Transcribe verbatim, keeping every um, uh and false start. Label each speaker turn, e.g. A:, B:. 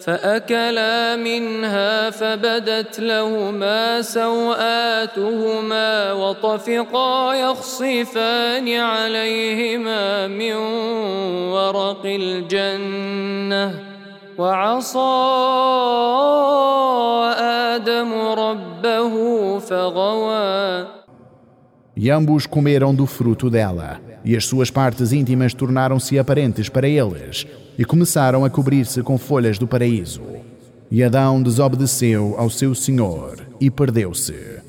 A: فأكلا منها فبدت لهما سوآتهما وطفقا يخصفان عليهما من ورق الجنة وعصى آدم ربه فغوى.
B: E ambos comeram do fruto dela, e as suas partes íntimas tornaram-se aparentes para eles, e começaram a cobrir-se com folhas do paraíso. E Adão desobedeceu ao seu Senhor e perdeu-se.